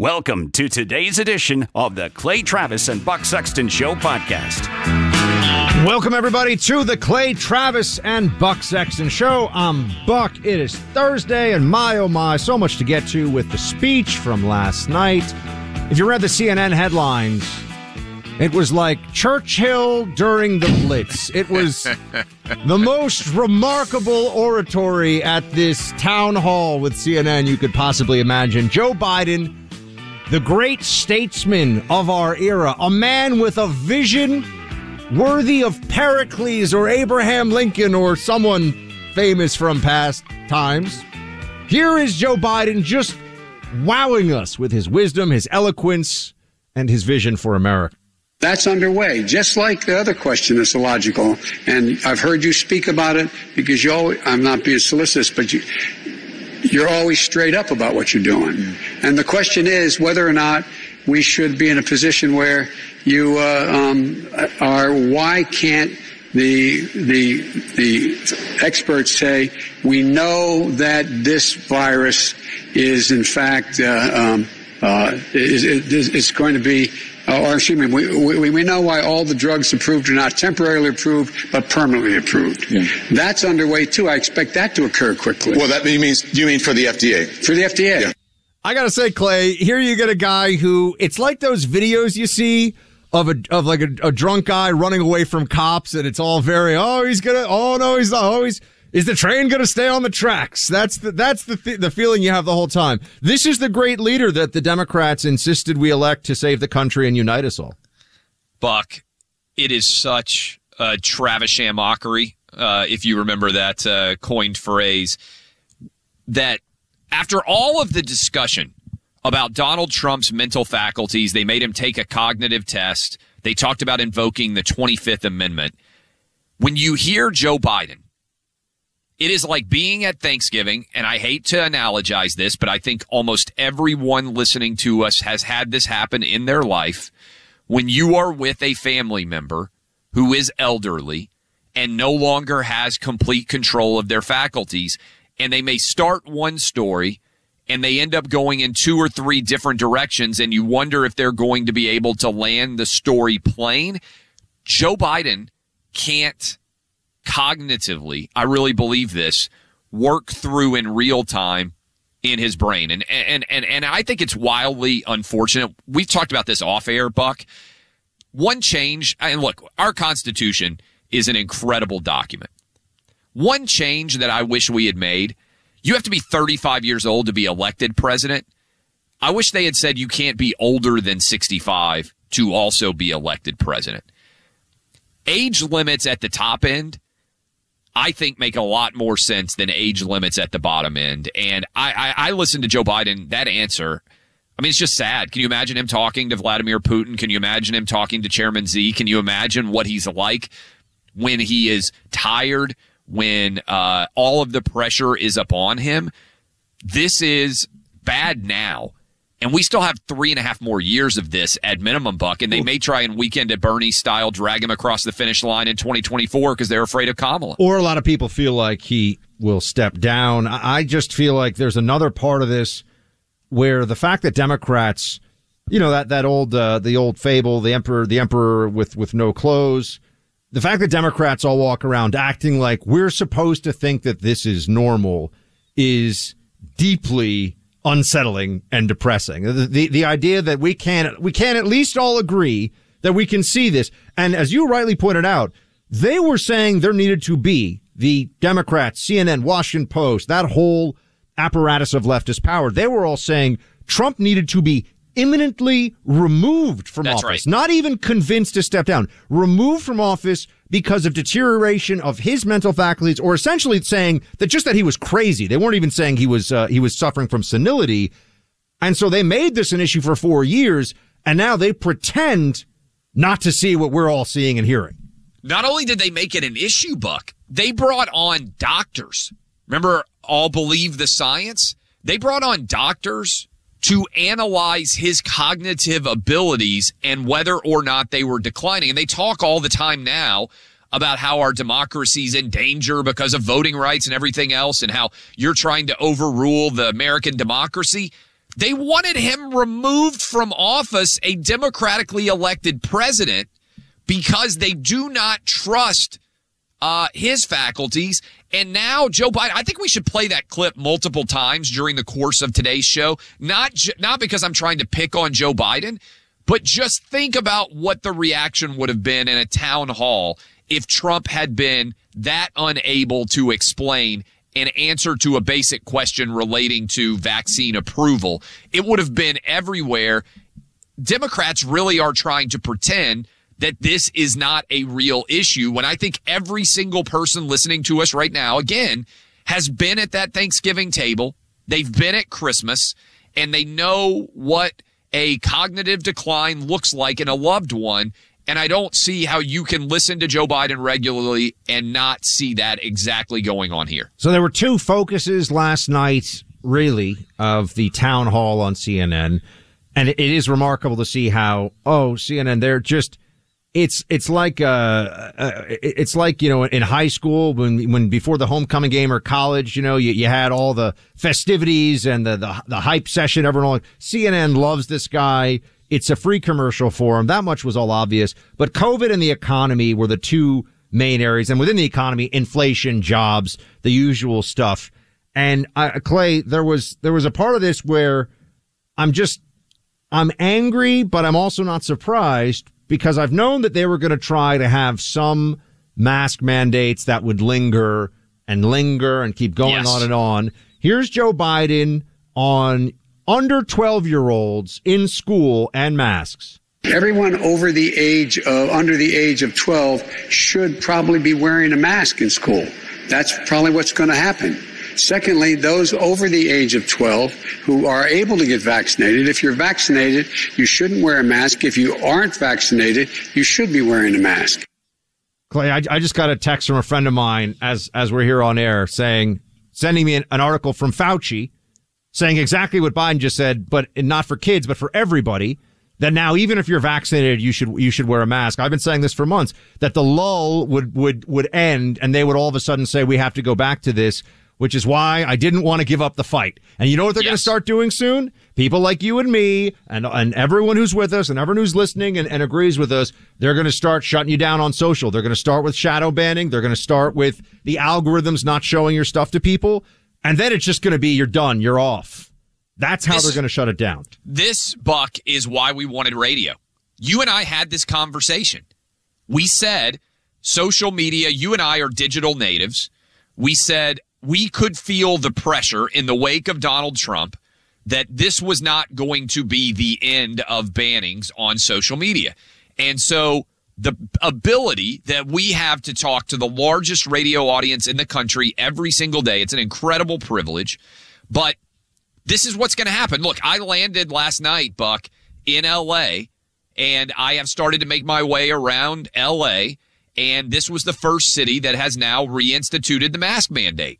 Welcome to today's edition of the Clay Travis and Buck Sexton Show podcast. Welcome, everybody, to the Clay Travis and Buck Sexton Show. I'm Buck. It is Thursday, and my, oh my, so much to get to with the speech from last night. If you read the CNN headlines, it was like Churchill during the Blitz. It was the most remarkable oratory at this town hall with CNN you could possibly imagine. Joe Biden, the great statesman of our era, a man with a vision worthy of Pericles or Abraham Lincoln or someone famous from past times. Here is Joe Biden just wowing us with his wisdom, his eloquence, and his vision for America. That's underway, just like the other question that's illogical. And I've heard you speak about it because I'm not being solicitous, but you're always straight up about what you're doing. And the question is whether or not we should be in a position where you why can't the experts say we know that this virus is in fact is going to be or excuse me, we know why all the drugs approved are not temporarily approved, but permanently approved. Yeah. That's underway, too. I expect that to occur quickly. Well, that means, you mean for the FDA? For the FDA. Yeah. I got to say, Clay, here you get a guy who, it's like those videos you see of a drunk guy running away from cops, and it's all very, he's not, is the train going to stay on the tracks? That's the feeling you have the whole time. This is the great leader that the Democrats insisted we elect to save the country and unite us all. Buck, it is such a Travis mockery, if you remember that coined phrase, that after all of the discussion about Donald Trump's mental faculties, they made him take a cognitive test. They talked about invoking the 25th Amendment. When you hear Joe Biden, it is like being at Thanksgiving, and I hate to analogize this, but I think almost everyone listening to us has had this happen in their life. When you are with a family member who is elderly and no longer has complete control of their faculties, and they may start one story and they end up going in 2 or 3 different directions, and you wonder if they're going to be able to land the story plane. Joe Biden can't cognitively, I really believe this, work through in real time in his brain. And I think it's wildly unfortunate. We've talked about this off air, Buck. One change, and look, our Constitution is an incredible document. One change that I wish we had made, you have to be 35 years old to be elected president. I wish they had said you can't be older than 65 to also be elected president. Age limits at the top end, I think, make a lot more sense than age limits at the bottom end. And I listened to Joe Biden, that answer. I mean, it's just sad. Can you imagine him talking to Vladimir Putin? Can you imagine him talking to Chairman Xi? Can you imagine what he's like when he is tired, when all of the pressure is upon him? This is bad now. And we still have 3.5 more years of this at minimum, Buck. And they may try and Weekend at Bernie style drag him across the finish line in 2024 because they're afraid of Kamala. Or a lot of people feel like he will step down. I just feel like there's another part of this where the fact that Democrats, you know, that old the old fable, the emperor with no clothes, the fact that Democrats all walk around acting like we're supposed to think that this is normal is deeply unsettling and depressing. The idea that we can at least all agree that we can see this. And as you rightly pointed out, they were saying there needed to be, the Democrats, CNN, Washington Post, that whole apparatus of leftist power, they were all saying Trump needed to be imminently removed from office. Right. Not even convinced to step down. Removed from office because of deterioration of his mental faculties, or essentially saying that just that he was crazy. They weren't even saying he was suffering from senility. And so they made this an issue for 4 years, and now they pretend not to see what we're all seeing and hearing. Not only did they make it an issue, Buck, they brought on doctors. Remember, all believe the science? They brought on doctors to analyze his cognitive abilities and whether or not they were declining. And they talk all the time now about how our democracy's in danger because of voting rights and everything else, and how you're trying to overrule the American democracy. They wanted him removed from office, a democratically elected president, because they do not trust his faculties. And now Joe Biden, I think we should play that clip multiple times during the course of today's show, not because I'm trying to pick on Joe Biden, but just think about what the reaction would have been in a town hall if Trump had been that unable to explain an answer to a basic question relating to vaccine approval. It would have been everywhere. Democrats really are trying to pretend that this is not a real issue, when I think every single person listening to us right now, again, has been at that Thanksgiving table. They've been at Christmas, and they know what a cognitive decline looks like in a loved one. And I don't see how you can listen to Joe Biden regularly and not see that exactly going on here. So there were two focuses last night, really, of the town hall on CNN. And it is remarkable to see how, CNN, they're just, it's like, you know, in high school when before the homecoming game or college, you know, you had all the festivities and the hype session, everyone, CNN loves this guy. It's a free commercial for him. That much was all obvious. But COVID and the economy were the two main areas. And within the economy, inflation, jobs, the usual stuff. And Clay, there was a part of this where I'm angry, but I'm also not surprised, because I've known that they were going to try to have some mask mandates that would linger and keep going on and on. Here's Joe Biden on under 12-year-olds in school and masks. Everyone under the age of 12 should probably be wearing a mask in school. That's probably what's going to happen. Secondly, those over the age of 12 who are able to get vaccinated, if you're vaccinated, you shouldn't wear a mask. If you aren't vaccinated, you should be wearing a mask. Clay, I just got a text from a friend of mine as we're here on air sending me an article from Fauci saying exactly what Biden just said, but not for kids, but for everybody. That now, even if you're vaccinated, you should wear a mask. I've been saying this for months, that the lull would end and they would all of a sudden say we have to go back to this, which is why I didn't want to give up the fight. And you know what they're going to start doing soon? People like you and me and everyone who's with us and everyone who's listening and agrees with us, they're going to start shutting you down on social. They're going to start with shadow banning. They're going to start with the algorithms not showing your stuff to people. And then it's just going to be, you're done, you're off. That's how they're going to shut it down. This, Buck, is why we wanted radio. You and I had this conversation. We said social media, you and I are digital natives. We said we could feel the pressure in the wake of Donald Trump that this was not going to be the end of bannings on social media. And so the ability that we have to talk to the largest radio audience in the country every single day, it's an incredible privilege. But this is what's going to happen. Look, I landed last night, Buck, in L.A., and I have started to make my way around L.A., and this was the first city that has now reinstituted the mask mandate.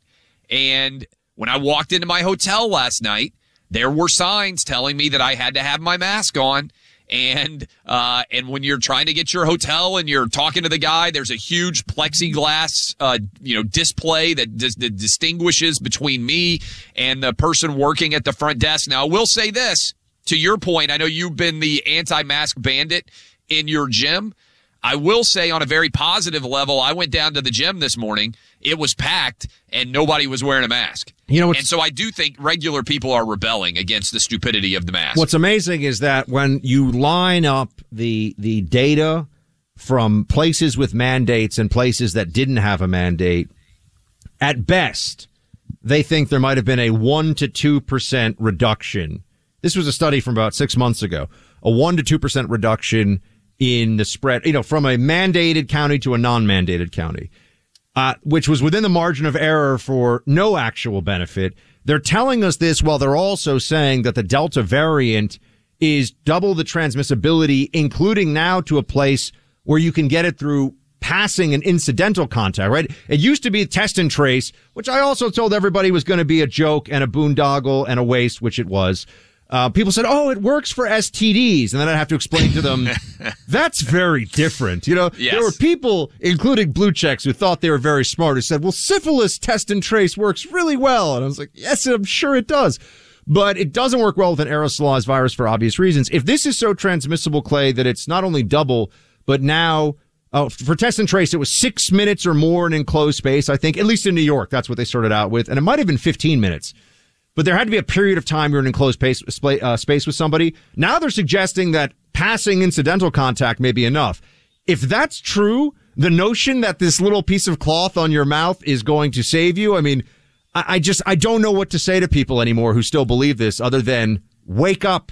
And when I walked into my hotel last night, there were signs telling me that I had to have my mask on. And when you're trying to get your hotel and you're talking to the guy, there's a huge plexiglass, display that distinguishes between me and the person working at the front desk. Now, I will say this, to your point, I know you've been the anti-mask bandit in your gym. I will say on a very positive level, I went down to the gym this morning. It was packed and nobody was wearing a mask. And so I do think regular people are rebelling against the stupidity of the mask. What's amazing is that when you line up the data from places with mandates and places that didn't have a mandate, at best, they think there might have been a 1 to 2% reduction. This was a study from about 6 months ago, a 1 to 2% reduction in the spread, from a mandated county to a non-mandated county, which was within the margin of error for no actual benefit. They're telling us this while they're also saying that the Delta variant is double the transmissibility, including now to a place where you can get it through passing an incidental contact, right? It used to be test and trace, which I also told everybody was going to be a joke and a boondoggle and a waste, which it was. People said, it works for STDs. And then I'd have to explain to them, that's very different. Yes. There were people, including blue checks, who thought they were very smart, who said, well, syphilis test and trace works really well. And I was like, yes, I'm sure it does. but it doesn't work well with an aerosolized virus for obvious reasons. If this is so transmissible, Clay, that it's not only double, but now for test and trace, it was 6 minutes or more in enclosed space, I think, at least in New York. That's what they started out with. And it might have been 15 minutes. But there had to be a period of time you're in enclosed space with somebody. Now they're suggesting that passing incidental contact may be enough. If that's true, the notion that this little piece of cloth on your mouth is going to save you, I mean, I don't know what to say to people anymore who still believe this other than wake up.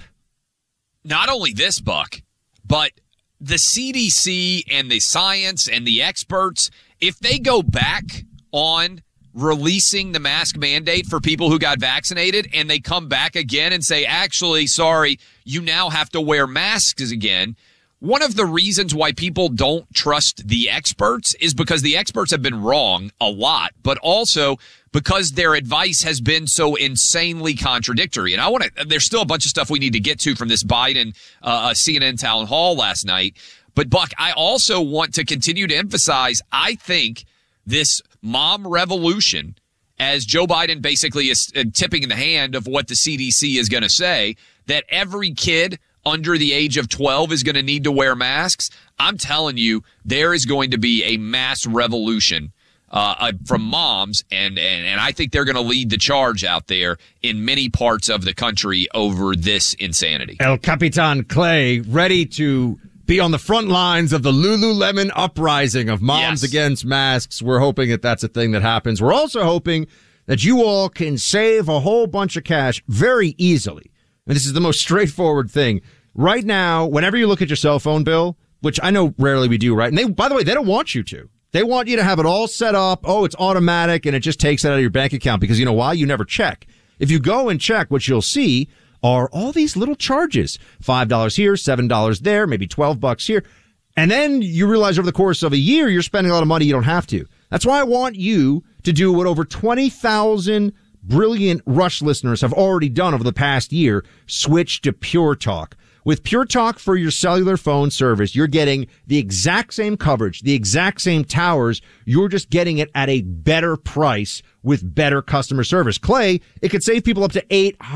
Not only this, Buck, but the CDC and the science and the experts, if they go back on releasing the mask mandate for people who got vaccinated and they come back again and say, actually, sorry, you now have to wear masks again. One of the reasons why people don't trust the experts is because the experts have been wrong a lot, but also because their advice has been so insanely contradictory. And there's still a bunch of stuff we need to get to from this Biden CNN town hall last night. But Buck, I also want to continue to emphasize, I think this mom revolution, as Joe Biden basically is tipping the hand of what the CDC is going to say, that every kid under the age of 12 is going to need to wear masks. I'm telling you, there is going to be a mass revolution from moms, and I think they're going to lead the charge out there in many parts of the country over this insanity. El Capitan Clay, ready to be on the front lines of the Lululemon uprising of moms against masks. We're hoping that that's a thing that happens. We're also hoping that you all can save a whole bunch of cash very easily. And this is the most straightforward thing. Right now, whenever you look at your cell phone bill, which I know rarely we do, right? And by the way, they don't want you to. They want you to have it all set up. Oh, it's automatic, and it just takes it out of your bank account because you know why? You never check. If you go and check, what you'll see are all these little charges. $5 here, $7 there, maybe $12 here. And then you realize over the course of a year, you're spending a lot of money you don't have to. That's why I want you to do what over 20,000 brilliant Rush listeners have already done over the past year. Switch to Pure Talk. With Pure Talk for your cellular phone service, you're getting the exact same coverage, the exact same towers. You're just getting it at a better price with better customer service. Clay, it could save people up to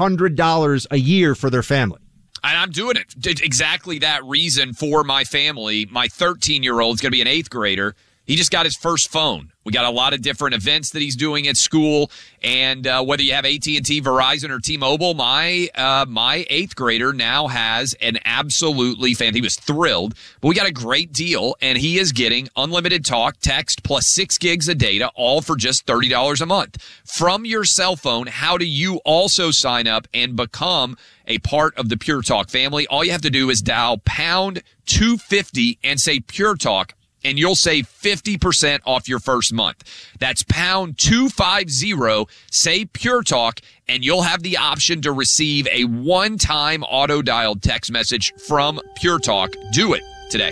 $800 a year for their family. And I'm doing it. Exactly that reason for my family. My 13-year-old is going to be an 8th grader. He just got his first phone. We got a lot of different events that he's doing at school, and whether you have AT&T, Verizon, or T-Mobile, my 8th grader now has an absolutely he was thrilled, but we got a great deal, and he is getting unlimited talk, text, plus 6 gigs of data, all for just $30 a month. From your cell phone, how do you also sign up and become a part of the Pure Talk family? All you have to do is dial pound 250 and say Pure Talk, and you'll save 50% off your first month. That's pound 250, say Pure Talk, and you'll have the option to receive a one-time auto-dialed text message from Pure Talk. Do it today.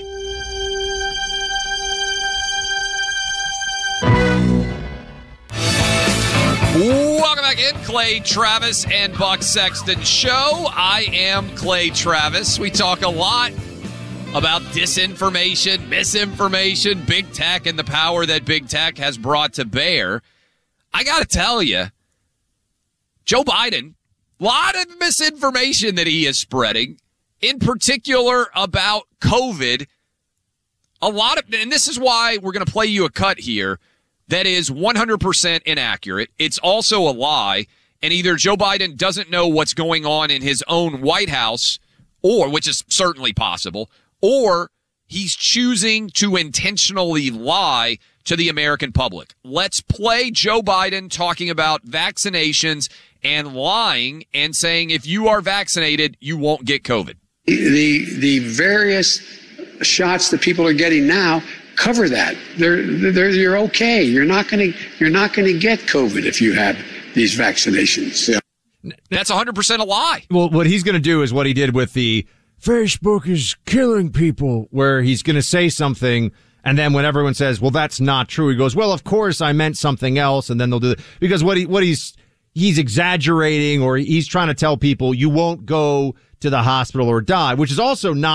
Welcome back in, Clay Travis and Buck Sexton Show. I am Clay Travis. We talk a lot about disinformation, misinformation, big tech, and the power that big tech has brought to bear. I got to tell you, Joe Biden, a lot of misinformation that he is spreading, in particular about COVID. And this is why we're going to play you a cut here that is 100% inaccurate. It's also a lie. And either Joe Biden doesn't know what's going on in his own White House, or, which is certainly possible, or he's choosing to intentionally lie to the American public. Let's play Joe Biden talking about vaccinations and lying and saying if you are vaccinated, you won't get COVID. The various shots that people are getting now cover that. You're okay. You're not going to get COVID if you have these vaccinations. Yeah. That's 100% a lie. Well, what he's going to do is what he did with the Facebook is killing people, where he's going to say something, and then when everyone says, well, that's not true, he goes, well, of course I meant something else, and then they'll do it. Because he's exaggerating, or he's trying to tell people you won't go to the hospital or die, which is also not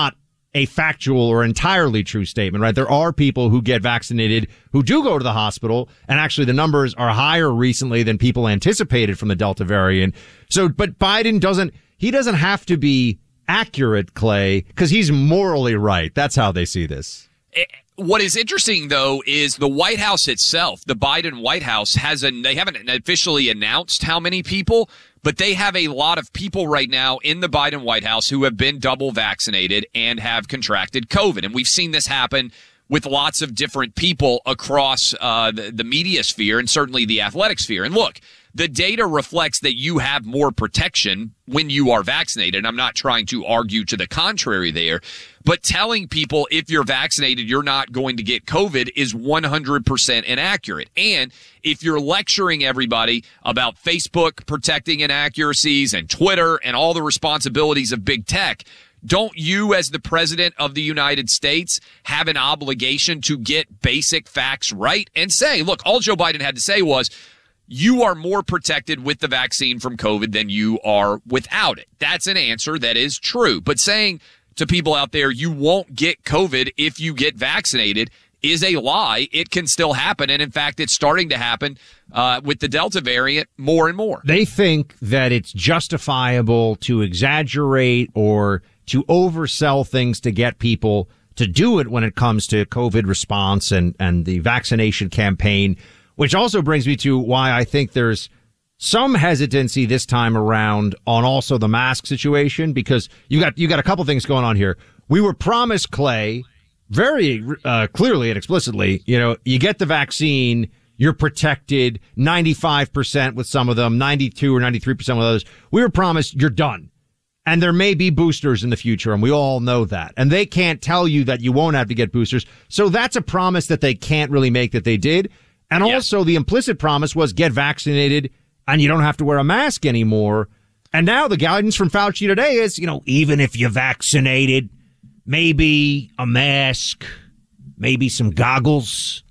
a factual or entirely true statement, right? There are people who get vaccinated who do go to the hospital, and actually the numbers are higher recently than people anticipated from the Delta variant. So, but Biden doesn't have to be accurate, Clay, because he's morally right. That's how they see this. What is interesting, though, is the White House itself, the Biden White House, they haven't officially announced how many people, but they have a lot of people right now in the Biden White House who have been double vaccinated and have contracted COVID. And we've seen this happen with lots of different people across the media sphere and certainly the athletic sphere. And look, the data reflects that you have more protection when you are vaccinated. I'm not trying to argue to the contrary there, but telling people if you're vaccinated, you're not going to get COVID is 100% inaccurate. And if you're lecturing everybody about Facebook protecting inaccuracies and Twitter and all the responsibilities of big tech, don't you, as the president of the United States, have an obligation to get basic facts right and say, look, all Joe Biden had to say was, you are more protected with the vaccine from COVID than you are without it. That's an answer that is true. But saying to people out there, you won't get COVID if you get vaccinated is a lie. It can still happen. And in fact, it's starting to happen with the Delta variant more and more. They think that it's justifiable to exaggerate or to oversell things to get people to do it when it comes to COVID response and the vaccination campaign. Which also brings me to why I think there's some hesitancy this time around on also the mask situation, because you got a couple things going on here. We were promised, Clay, very clearly and explicitly, you get the vaccine, you're protected 95% with some of them, 92 or 93% with others. We were promised you're done. And there may be boosters in the future, and we all know that. And they can't tell you that you won't have to get boosters. So that's a promise that they can't really make that they did. And also the implicit promise was get vaccinated and you don't have to wear a mask anymore. And now the guidance from Fauci today is, even if you're vaccinated, maybe a mask, maybe some goggles.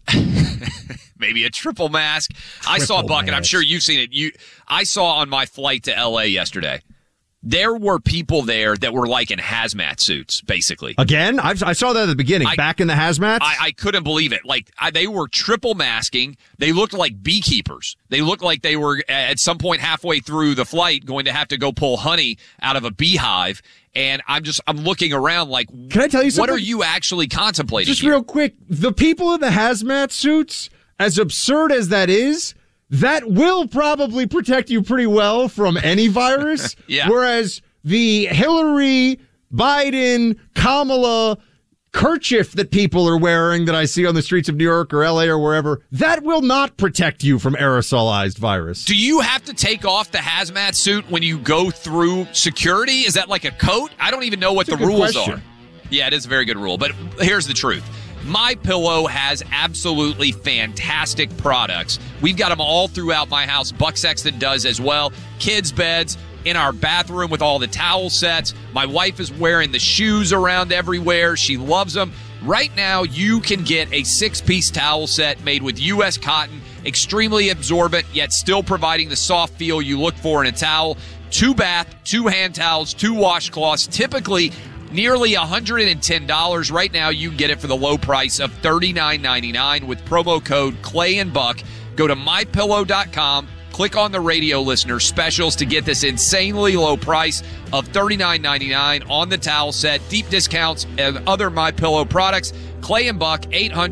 Maybe a triple mask. I saw, Buck, and I'm sure you've seen it. I saw on my flight to L.A. yesterday, there were people there that were like in hazmat suits, basically. Again? I saw that at the beginning. Back in the hazmats? I couldn't believe it. They were triple masking. They looked like beekeepers. They looked like they were at some point halfway through the flight going to have to go pull honey out of a beehive. And I'm looking around like, can I tell you something? What are you actually contemplating Just here? Real quick, the people in the hazmat suits, as absurd as that is, that will probably protect you pretty well from any virus. Yeah. Whereas the Hillary, Biden, Kamala kerchief that people are wearing that I see on the streets of New York or LA or wherever, that will not protect you from aerosolized virus. Do you have to take off the hazmat suit when you go through security? Is that like a coat? I don't even know what the rules are. Yeah, it is a very good rule. But here's the truth. MyPillow has absolutely fantastic products. We've got them all throughout my house. Buck Sexton does as well. Kids' beds, in our bathroom with all the towel sets. My wife is wearing the shoes around everywhere. She loves them. Right now, you can get a 6-piece towel set made with U.S. cotton, extremely absorbent, yet still providing the soft feel you look for in a towel. 2 bath, 2 hand towels, 2 washcloths, typically nearly $110. Right now, you can get it for the low price of $39.99 with promo code Clay and Buck. Go to MyPillow.com. Click on the radio listener specials to get this insanely low price of $39.99 on the towel set, deep discounts, and other MyPillow products. Clay and Buck,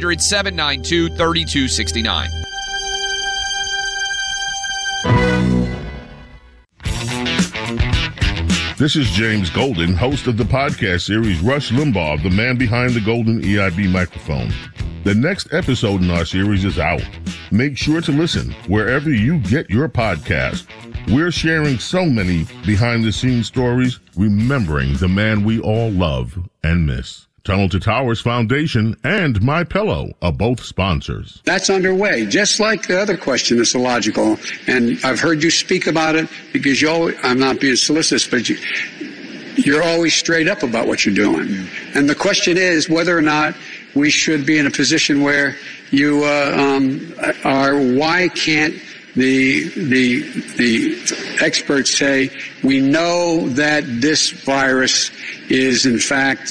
800-792-3269. This is James Golden, host of the podcast series Rush Limbaugh, the man behind the golden EIB microphone. The next episode in our series is out. Make sure to listen wherever you get your podcast. We're sharing so many behind-the-scenes stories, remembering the man we all love and miss. Tunnel to Towers Foundation and MyPillow are both sponsors. That's underway, just like the other question that's illogical. And I've heard you speak about it because I'm not being solicitous, but you're always straight up about what you're doing. And the question is whether or not we should be in a position where you why can't the experts say we know that this virus is in fact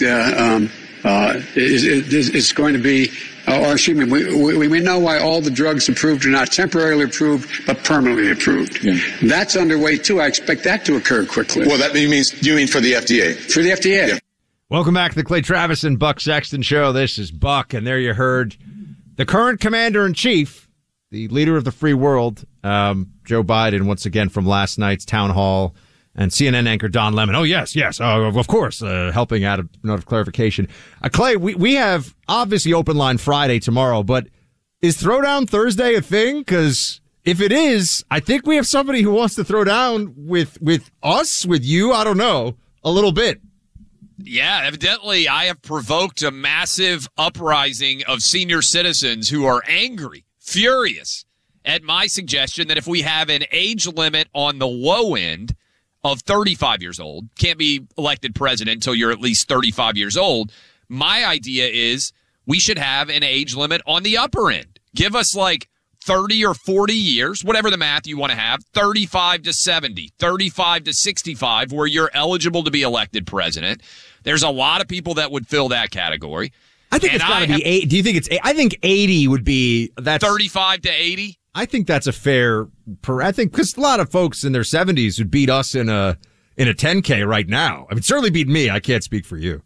is going to be, or excuse me, we know why all the drugs approved are not temporarily approved, but permanently approved. Yeah. That's underway too. I expect that to occur quickly. Well, that means, you mean for the FDA? For the FDA. Yeah. Welcome back to the Clay Travis and Buck Sexton Show. This is Buck, and there you heard the current commander-in-chief, the leader of the free world, Joe Biden, once again from last night's town hall, and CNN anchor Don Lemon. Oh, yes, of course, helping out a note of clarification. Clay, we have obviously open line Friday tomorrow, but is Throwdown Thursday a thing? Because if it is, I think we have somebody who wants to throw down with us, with you, I don't know, a little bit. Yeah, evidently I have provoked a massive uprising of senior citizens who are angry, furious at my suggestion that if we have an age limit on the low end of 35 years old, can't be elected president until you're at least 35 years old, my idea is we should have an age limit on the upper end. Give us like 30 or 40 years, whatever the math you want to have, 35 to 70, 35 to 65, where you're eligible to be elected president. There's a lot of people that would fill that category. I think it's got to be 8. Do you think it's 8? I think 80 would be that 35 to 80. I think that's a fair. I think because a lot of folks in their 70s would beat us in a 10K right now. I mean, certainly beat me. I can't speak for you.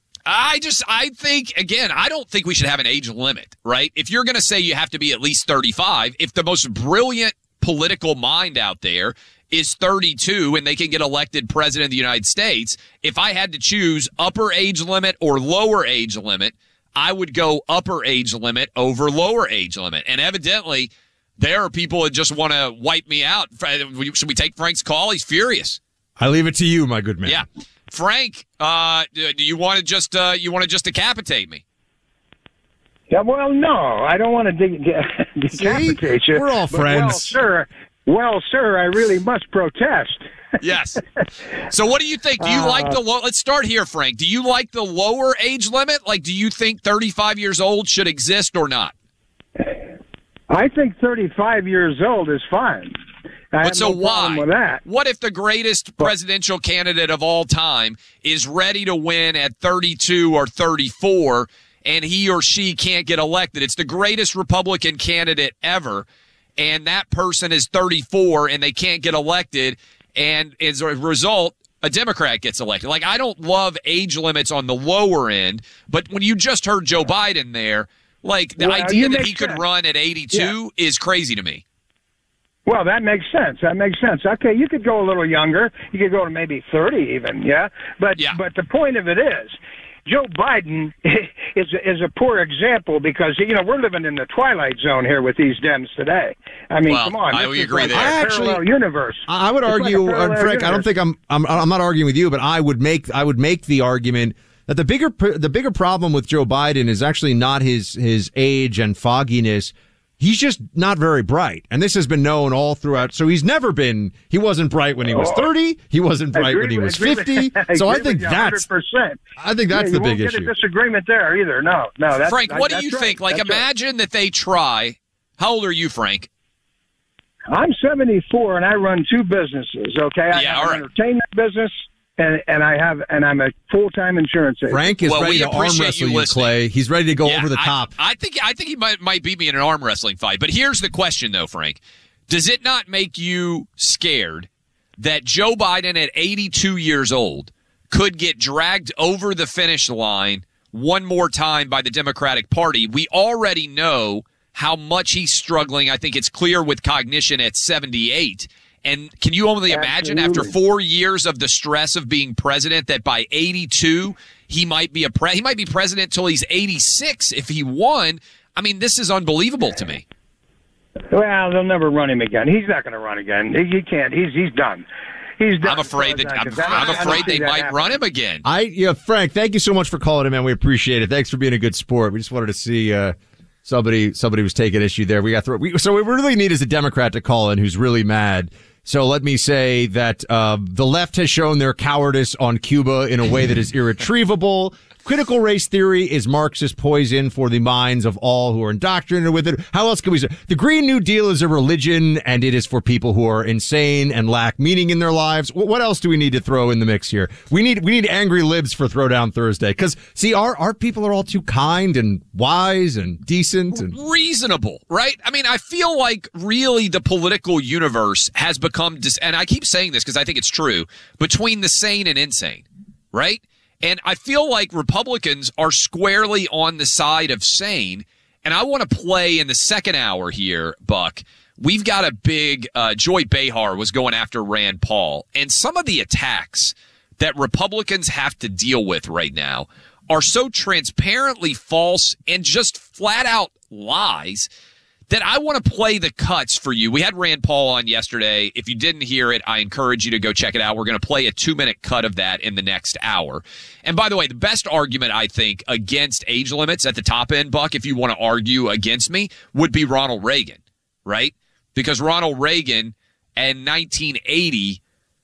I think, again, I don't think we should have an age limit, right? If you're going to say you have to be at least 35, if the most brilliant political mind out there is 32 and they can get elected president of the United States, if I had to choose upper age limit or lower age limit, I would go upper age limit over lower age limit. And evidently, there are people that just want to wipe me out. Should we take Frank's call? He's furious. I leave it to you, my good man. Yeah. Frank, do you want to just decapitate me? Yeah, well, no, I don't want to decapitate you. We're all friends. Well, sir, I really must protest. Yes. So what do you think? Do you like the low? Let's start here, Frank. Do you like the lower age limit? Like, do you think 35 years old should exist or not? I think 35 years old is fine. But so why? With that. What if the greatest presidential candidate of all time is ready to win at 32 or 34 and he or she can't get elected? It's the greatest Republican candidate ever, and that person is 34 and they can't get elected, and as a result, a Democrat gets elected. Like, I don't love age limits on the lower end, but when you just heard Joe Biden there, like, the idea that he could run at 82 is crazy to me. Well, that makes sense. Okay, you could go a little younger. You could go to maybe 30 even, yeah? But the point of it is, Joe Biden is a poor example because, we're living in the twilight zone here with these Dems today. I mean, come on. I would agree there. Parallel universe. I would argue, Frank, universe. I don't think I'm not arguing with you, but I would make the argument that the bigger problem with Joe Biden is actually not his age and fogginess. He's just not very bright. And this has been known all throughout. So he wasn't bright when he was 30. He wasn't bright when he was 50. So I think that's 100%. I think that's the big issue. You won't get a disagreement there either. No. That's, Frank, what do you right. think? Like, imagine that they try. How old are you, Frank? I'm 74 and I run 2 businesses, okay? I have an entertainment business. And I'm a full-time insurance agent. Frank is ready to arm wrestle you, Clay. He's ready to go over the top. I think he might beat me in an arm wrestling fight. But here's the question, though, Frank. Does it not make you scared that Joe Biden at 82 years old could get dragged over the finish line one more time by the Democratic Party? We already know how much he's struggling. I think it's clear with cognition at 78. And can you only imagine after 4 years of the stress of being president that by 82 he might be president till he's 86 if he won? I mean, this is unbelievable to me. Well, they'll never run him again. He's not going to run again. He can't. He's done. He's done. I'm afraid they might run him again. Frank, thank you so much for calling in, man. We appreciate it. Thanks for being a good sport. We just wanted to see somebody was taking issue there. So what we really need is a Democrat to call in who's really mad. So let me say that the left has shown their cowardice on Cuba in a way that is irretrievable. critical race theory is Marxist poison for the minds of all who are indoctrinated with it. How else can we say? The Green New Deal is a religion, and it is for people who are insane and lack meaning in their lives. What else do we need to throw in the mix here? We need angry libs for Throwdown Thursday. Because, see, our people are all too kind and wise and decent and reasonable, right? I mean, I feel like really the political universe has become, and I keep saying this because I think it's true, between the sane and insane, right? And I feel like Republicans are squarely on the side of sane. And I want to play in the second hour here, Buck. We've got a big, Joy Behar was going after Rand Paul. And some of the attacks that Republicans have to deal with right now are so transparently false and just flat out lies that I want to play the cuts for you. We had Rand Paul on yesterday. If you didn't hear it, I encourage you to go check it out. We're going to play a 2-minute cut of that in the next hour. And by the way, the best argument, I think, against age limits at the top end, Buck, if you want to argue against me, would be Ronald Reagan, right? Because Ronald Reagan in 1980,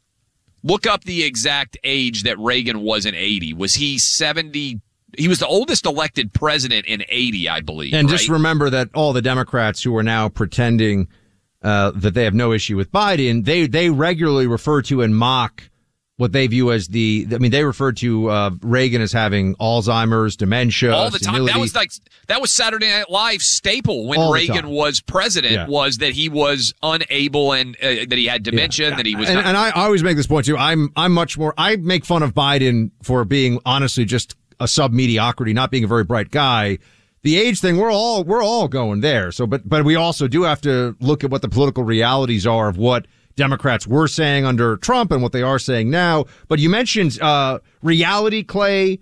look up the exact age that Reagan was in 80. Was he 70? He was the oldest elected president in 80, I believe. And right? just remember that all the Democrats who are now pretending that they have no issue with Biden, they regularly refer to and mock what they view as they refer to Reagan as having Alzheimer's, dementia, all the time. senility. That was Saturday Night Live staple when Reagan was president, was that he was unable and that he had dementia and that he was. And I always make this point too. I'm much more. I make fun of Biden for being honestly just a sub-mediocrity, not being a very bright guy. The age thing, we're all going there. So, but we also do have to look at what the political realities are of what Democrats were saying under Trump and what they are saying now. But you mentioned reality, Clay,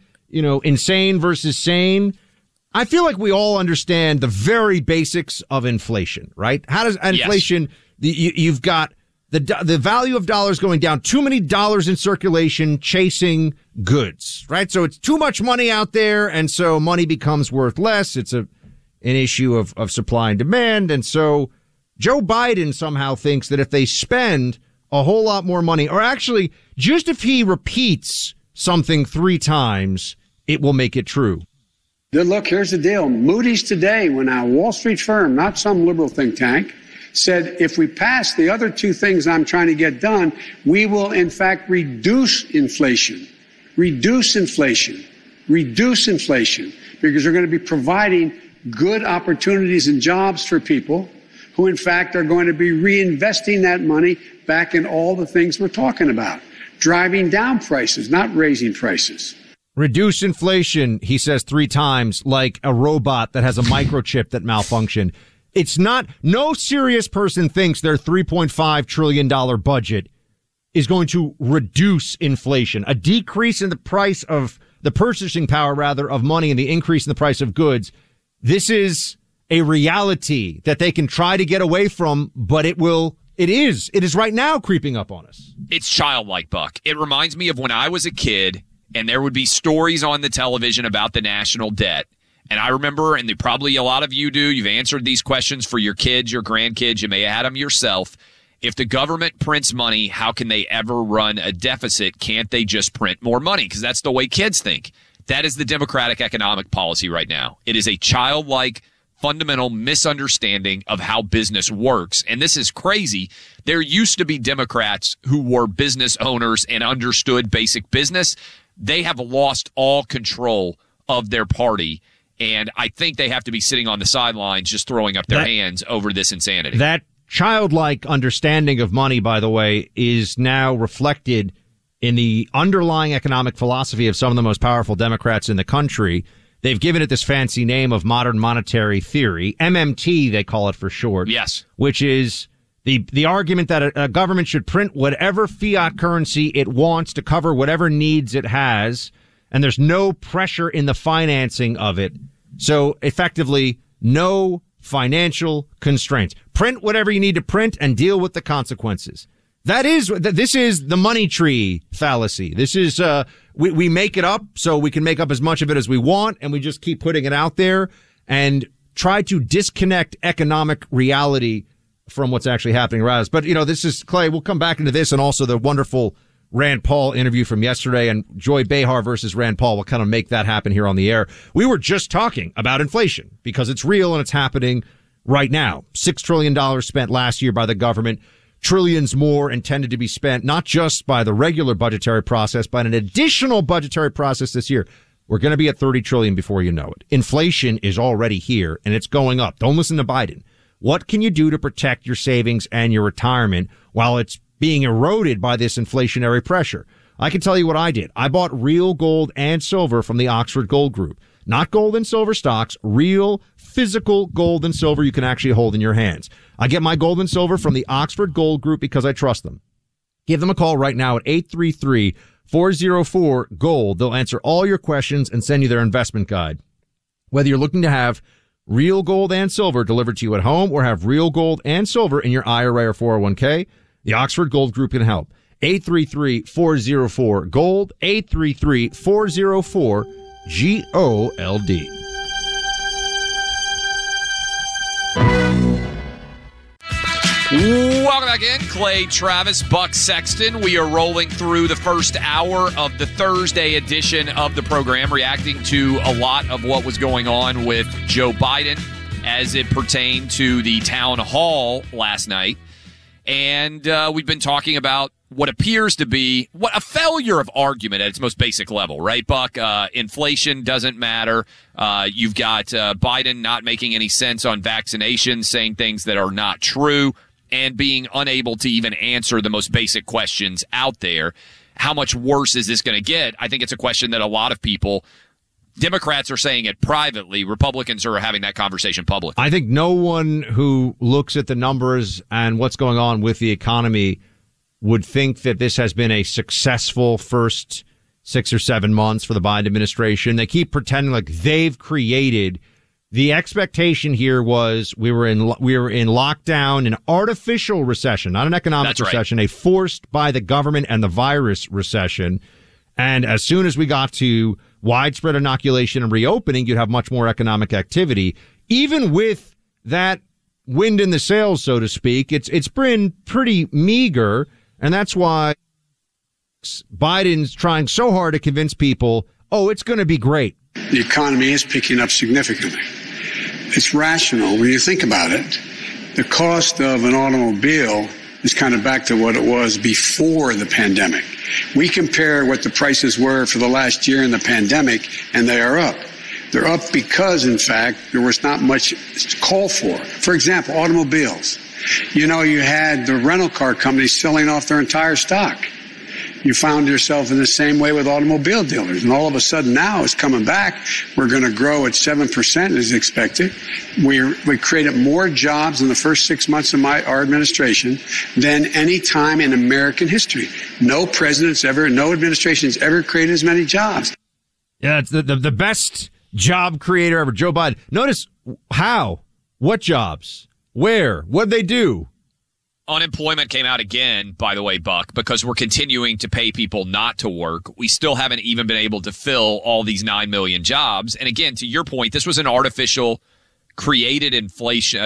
insane versus sane. I feel like we all understand the very basics of inflation, right? How does inflation, you've got the value of dollars going down, too many dollars in circulation chasing goods, right? So it's too much money out there, and so money becomes worth less. It's an issue of supply and demand. And so Joe Biden somehow thinks that if they spend a whole lot more money, or actually just if he repeats something 3 times, it will make it true. Look, here's the deal. Moody's today, when a Wall Street firm, not some liberal think tank, said if we pass the other 2 things I'm trying to get done, we will in fact reduce inflation, because we're going to be providing good opportunities and jobs for people who in fact are going to be reinvesting that money back in all the things we're talking about, driving down prices, not raising prices. Reduce inflation, he says 3 times, like a robot that has a microchip that malfunctioned. It's not, no serious person thinks their $3.5 trillion budget is going to reduce inflation. A decrease in the price of the purchasing power, rather, of money and the increase in the price of goods. This is a reality that they can try to get away from, but it is right now creeping up on us. It's childlike, Buck. It reminds me of when I was a kid and there would be stories on the television about the national debt. And I remember, and probably a lot of you do, you've answered these questions for your kids, your grandkids, you may have had them yourself. If the government prints money, how can they ever run a deficit? Can't they just print more money? Because that's the way kids think. That is the Democratic economic policy right now. It is a childlike, fundamental misunderstanding of how business works. And this is crazy. There used to be Democrats who were business owners and understood basic business. They have lost all control of their party. And I think they have to be sitting on the sidelines just throwing up their hands over this insanity. That childlike understanding of money, by the way, is now reflected in the underlying economic philosophy of some of the most powerful Democrats in the country. They've given it this fancy name of modern monetary theory, MMT, they call it for short. Yes. Which is the argument that a government should print whatever fiat currency it wants to cover whatever needs it has, and there's no pressure in the financing of it. So effectively, no financial constraints. Print whatever you need to print and deal with the consequences. This is the money tree fallacy. This is, we make it up so we can make up as much of it as we want, and we just keep putting it out there and try to disconnect economic reality from what's actually happening around us. But, this is, Clay, we'll come back into this and also the wonderful Rand Paul interview from yesterday and Joy Behar versus Rand Paul. We'll kind of make that happen here on the air. We were just talking about inflation because it's real and it's happening right now. $6 trillion spent last year by the government. Trillions more intended to be spent, not just by the regular budgetary process, but an additional budgetary process this year. We're going to be at 30 trillion before you know it. Inflation is already here and it's going up. Don't listen to Biden. What can you do to protect your savings and your retirement while it's being eroded by this inflationary pressure? I can tell you what I did. I bought real gold and silver from the Oxford Gold Group. Not gold and silver stocks, real physical gold and silver you can actually hold in your hands. I get my gold and silver from the Oxford Gold Group because I trust them. Give them a call right now at 833-404-GOLD. They'll answer all your questions and send you their investment guide. Whether you're looking to have real gold and silver delivered to you at home or have real gold and silver in your IRA or 401k, the Oxford Gold Group can help. 833-404-GOLD, 833-404-GOLD. Welcome back in. Clay Travis, Buck Sexton. We are rolling through the first hour of the Thursday edition of the program, reacting to a lot of what was going on with Joe Biden as it pertained to the town hall last night. And we've been talking about what appears to be a failure of argument at its most basic level, right, Buck? Inflation doesn't matter. You've got Biden not making any sense on vaccinations, saying things that are not true, and being unable to even answer the most basic questions out there. How much worse is this going to get? I think it's a question that a lot of people, Democrats are saying it privately. Republicans are having that conversation publicly. I think no one who looks at the numbers and what's going on with the economy would think that this has been a successful first 6 or 7 months for the Biden administration. They keep pretending like they've created. The expectation here was we were in lockdown, an artificial recession, not an economic recession, a forced by the government and the virus recession. And as soon as we got to widespread inoculation and reopening, you'd have much more economic activity. Even with that wind in the sails, so to speak, it's been pretty meager. And that's why Biden's trying so hard to convince people, oh, it's going to be great. The economy is picking up significantly. It's rational when you think about it. The cost of an automobile is kind of back to what it was before the pandemic. We compare what the prices were for the last year in the pandemic, and they are up. They're up because, in fact, there was not much call for. For example, automobiles. You know, you had the rental car companies selling off their entire stock. You found yourself in the same way with automobile dealers. And all of a sudden now it's coming back. We're going to grow at 7% as expected. We created more jobs in the first 6 months of our administration than any time in American history. No administration's ever created as many jobs. Yeah, it's the best job creator ever, Joe Biden. Notice how, what jobs, where, what'd they do? Unemployment came out again, by the way, Buck, because we're continuing to pay people not to work. We still haven't even been able to fill all these 9 million jobs. And again, to your point, this was an artificial created inflation,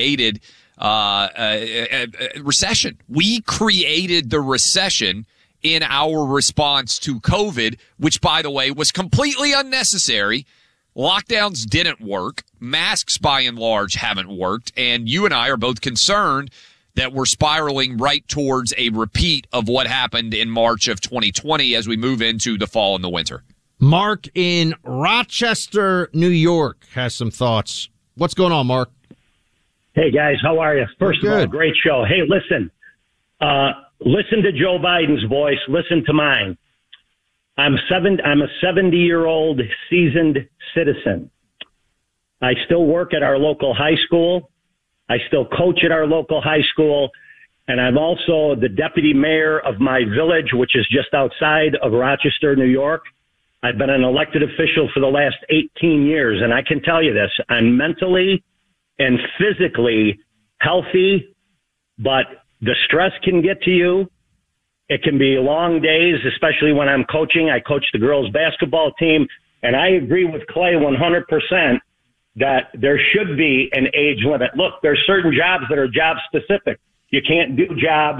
recession. We created the recession in our response to COVID, which, by the way, was completely unnecessary. Lockdowns didn't work. Masks, by and large, haven't worked. And you and I are both concerned that we're spiraling right towards a repeat of what happened in March of 2020 as we move into the fall and the winter. Mark in Rochester, New York, has some thoughts. What's going on, Mark? Hey, guys. How are you? First of all, great show. Hey, listen. Listen to Joe Biden's voice. Listen to mine. I'm a 70-year-old seasoned citizen. I still work at our local high school. I still coach at our local high school, and I'm also the deputy mayor of my village, which is just outside of Rochester, New York. I've been an elected official for the last 18 years, and I can tell you this. I'm mentally and physically healthy, but the stress can get to you. It can be long days, especially when I'm coaching. I coach the girls' basketball team, and I agree with Clay 100%. That there should be an age limit. Look, there's certain jobs that are job specific. You can't do jobs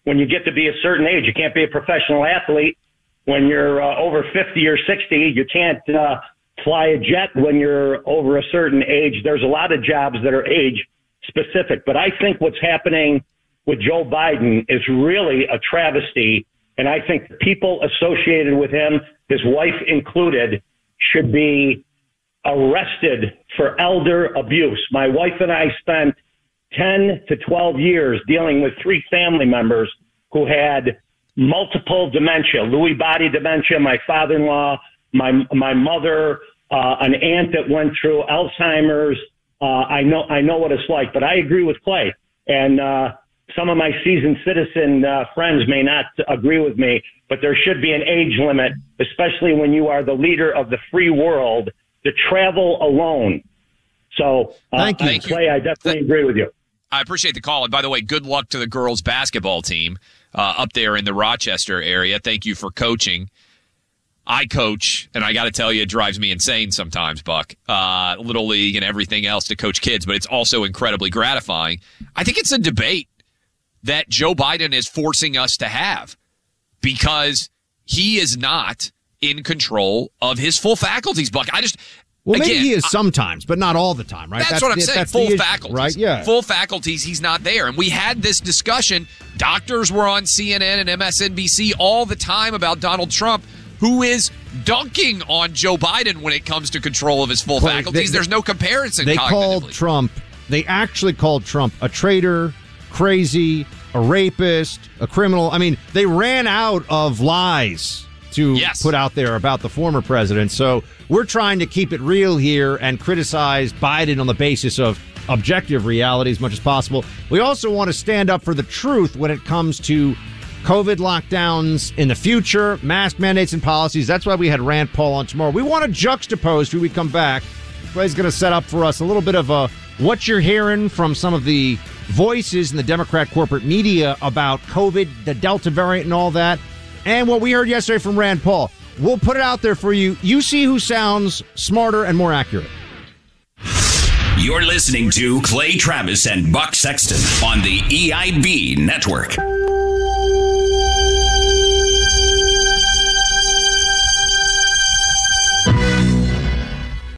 when you get to be a certain age. You can't be a professional athlete when you're over 50 or 60. You can't fly a jet when you're over a certain age. There's a lot of jobs that are age specific. But I think what's happening with Joe Biden is really a travesty. And I think the people associated with him, his wife included, should be arrested for elder abuse. My wife and I spent 10 to 12 years dealing with 3 family members who had multiple dementia, Lewy body dementia, my father-in-law, my mother, an aunt that went through Alzheimer's. I know what it's like, but I agree with Clay. And some of my seasoned citizen friends may not agree with me, but there should be an age limit, especially when you are the leader of the free world, to travel alone. So, Thank you. Clay, I definitely agree with you. I appreciate the call. And by the way, good luck to the girls basketball team up there in the Rochester area. Thank you for coaching. I coach, and I got to tell you, it drives me insane sometimes, Buck. Little League and everything else to coach kids, but it's also incredibly gratifying. I think it's a debate that Joe Biden is forcing us to have because he is not in control of his full faculties, Buck. Maybe he is sometimes, but not all the time, right? That's what I'm saying. Full faculties. Right? Yeah. Full faculties, he's not there. And we had this discussion. Doctors were on CNN and MSNBC all the time about Donald Trump, who is dunking on Joe Biden when it comes to control of his full faculties. There's no comparison. They actually called Trump a traitor, crazy, a rapist, a criminal. I mean, they ran out of lies to put out there about the former president. So we're trying to keep it real here and criticize Biden on the basis of objective reality as much as possible. We also want to stand up for the truth when it comes to COVID lockdowns in the future, mask mandates and policies. That's why we had Rand Paul on tomorrow. We want to juxtapose when we come back. Clay's going to set up for us a little bit of what you're hearing from some of the voices in the Democrat corporate media about COVID, the Delta variant and all that, and what we heard yesterday from Rand Paul. We'll put it out there for you. You see who sounds smarter and more accurate. You're listening to Clay Travis and Buck Sexton on the EIB Network.